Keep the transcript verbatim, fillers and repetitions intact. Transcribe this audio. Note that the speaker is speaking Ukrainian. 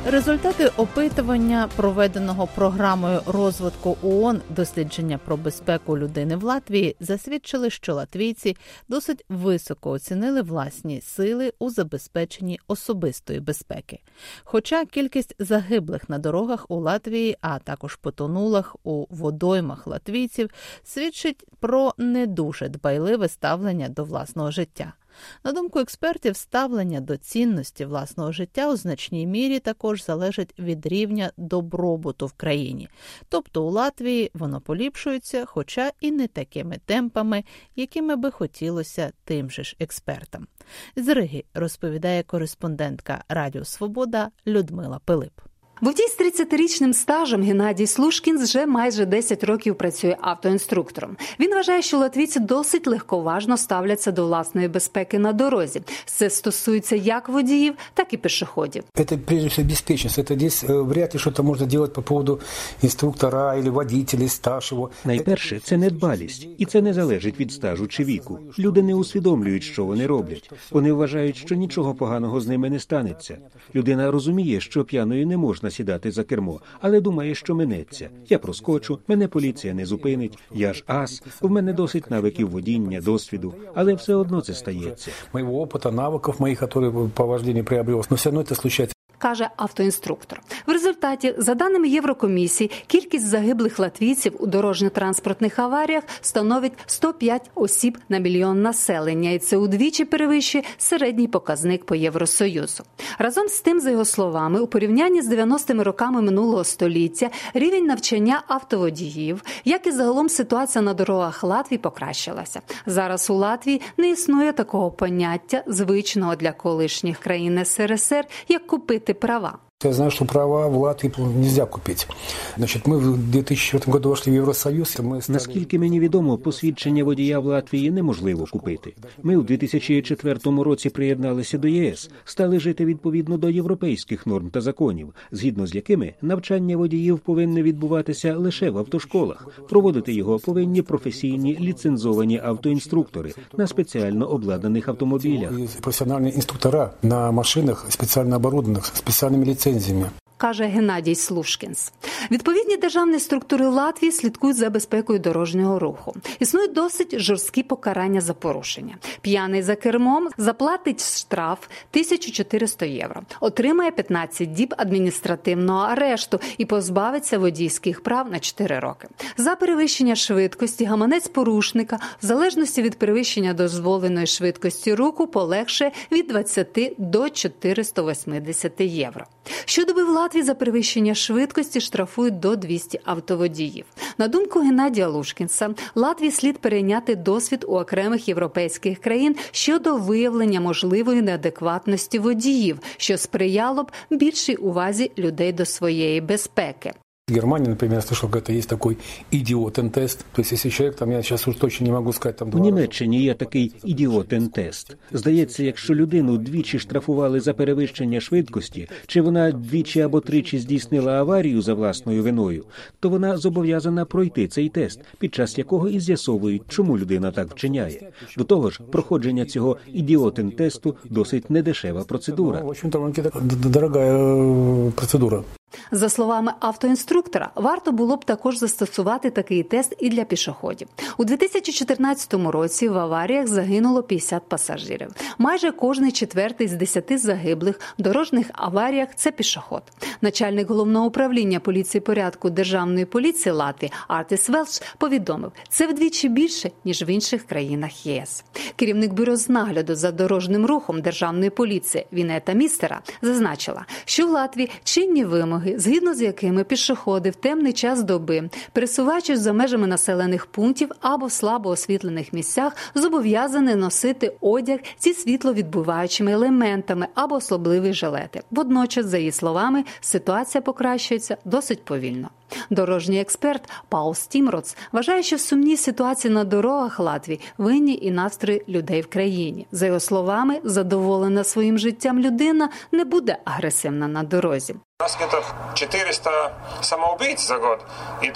Результати опитування, проведеного програмою розвитку ООН «Дослідження про безпеку людини в Латвії», засвідчили, що латвійці досить високо оцінили власні сили у забезпеченні особистої безпеки. Хоча кількість загиблих на дорогах у Латвії, а також потонулих у водоймах латвійців, свідчить про не дуже дбайливе ставлення до власного життя. На думку експертів, ставлення до цінності власного життя у значній мірі також залежить від рівня добробуту в країні. Тобто у Латвії воно поліпшується, хоча і не такими темпами, якими би хотілося тим же ж експертам. З Риги розповідає кореспондентка Радіо Свобода Людмила Пилип. Водій з тридцятирічним стажем Геннадій Слушкін вже майже десять років працює автоінструктором. Він вважає, що латвійці досить легковажно ставляться до власної безпеки на дорозі. Це стосується як водіїв, так і пішоходів. Це, прежде всего, безпечність. Це десь вряд ли щось можна робити по поводу інструктора або водителя, стаж його. Найперше, це недбалість. І це не залежить від стажу чи віку. Люди не усвідомлюють, що вони роблять. Вони вважають, що нічого поганого з ними не станеться. Людина розуміє, що п'яною не можна сідати за кермо, але думає, що минеться. Я проскочу, мене поліція не зупинить, я ж ас, в мене досить навиків водіння, досвіду, але все одно це стається. Моєго опиту, навиків моїх, які по вожденню приобрел, але все одно це случається. Каже автоінструктор. В результаті, за даними Єврокомісії, кількість загиблих латвійців у дорожньо-транспортних аваріях становить сто п'ять осіб на мільйон населення, і це удвічі перевищує середній показник по Євросоюзу. Разом з тим, за його словами, у порівнянні з дев'яностими роками минулого століття рівень навчання автоводіїв, як і загалом ситуація на дорогах Латвії покращилася. Зараз у Латвії не існує такого поняття, звичного для колишніх країн ес ер ес ер, як купити права. Я знаю, что права в Латвии нельзя купить. Значит, мы в дві тисячі четвертому году вошли в Євросоюз. Ми стали... Наскільки мені відомо, посвідчення водія в Латвії неможливо купити. Ми у дві тисячі четвертому році приєдналися до є ес, стали жити відповідно до європейських норм та законів, згідно з якими навчання водіїв повинне відбуватися лише в автошколах. Проводити його повинні професійні ліцензовані автоінструктори на спеціально обладнаних автомобілях. Професіональні інструктора на машинах, спеціально оборудованих, спеціальними ліцензіями. Каже Геннадій Слушкінс. Відповідні державні структури Латвії слідкують за безпекою дорожнього руху. Існують досить жорсткі покарання за порушення. П'яний за кермом заплатить штраф тисячу чотириста євро, отримає п'ятнадцять діб адміністративного арешту і позбавиться водійських прав на чотири роки. За перевищення швидкості гаманець порушника, в залежності від перевищення дозволеної швидкості руху, полегшає від двадцяти до чотирьохсот вісімдесят євро. Щодоби в Латвії за перевищення швидкості штрафують до двохсот автоводіїв. На думку Геннадія Лушкінса, Латвії слід перейняти досвід у окремих європейських країн щодо виявлення можливої неадекватності водіїв, що сприяло б більшій увазі людей до своєї безпеки. В Германии, например, я слышал, что есть такой идиотен-тест. То есть, если человек, там, я сейчас уж точно не могу сказать, там... У Німеччині є такий ідіотен-тест. Здається, якщо людину двічі штрафували за перевищення швидкості, чи вона двічі або тричі здійснила аварію за власною виною, то вона зобов'язана пройти цей тест, під час якого і з'ясовують, чому людина так вчиняє. До того ж, проходження цього ідіотен-тесту досить недешева процедура. В общем-то, дорога процедура. За словами автоінструктора, варто було б також застосувати такий тест і для пішоходів. У дві тисячі чотирнадцятому році в аваріях загинуло п'ятдесят пасажирів. Майже кожний четвертий з десяти загиблих в дорожніх аваріях – це пішоход. Начальник головного управління поліції порядку Державної поліції Латвії Артис Велш повідомив, це вдвічі більше, ніж в інших країнах є ес. Керівник бюро з нагляду за дорожнім рухом Державної поліції Вінета Містера зазначила, що в Латвії чинні вимоги, згідно з якими пішоходи в темний час доби, пересуваючись за межами населених пунктів або в слабо освітлених місцях, зобов'язані носити одяг зі світловідбиваючими елементами або особливі жилети. Водночас, за її словами, ситуація покращується досить повільно. Дорожній експерт Паул Стімроц вважає, що в сумній ситуації на дорогах Латвії винні і настрої людей в країні. За його словами, задоволена своїм життям людина не буде агресивна на дорозі. У нас где-то чотириста самоубийц за год, и